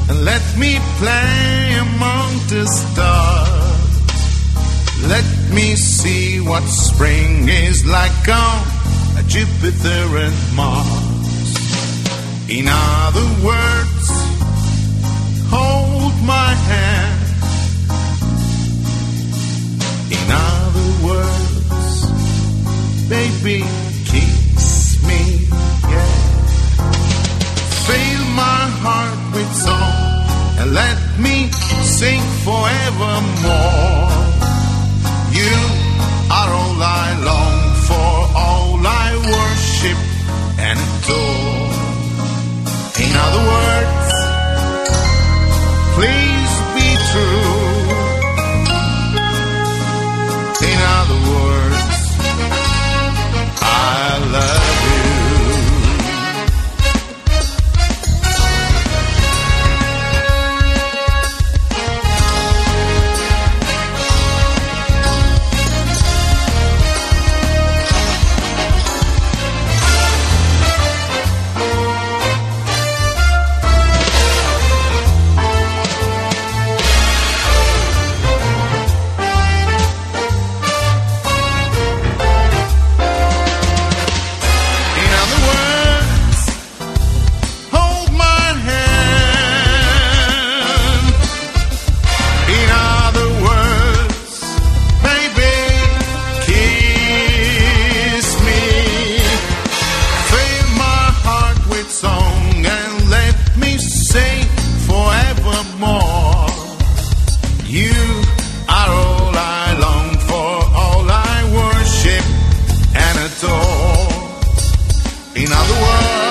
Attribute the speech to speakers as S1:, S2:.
S1: and let me play among the stars. Let me see what spring is like on Jupiter and Mars. In other words, hold my hand. In other words, baby, kiss me, yeah. Fill my heart with song and let me sing forevermore. You are all I long for, all I worship and adore. In other words, please be true. In other words, I love you. In other words,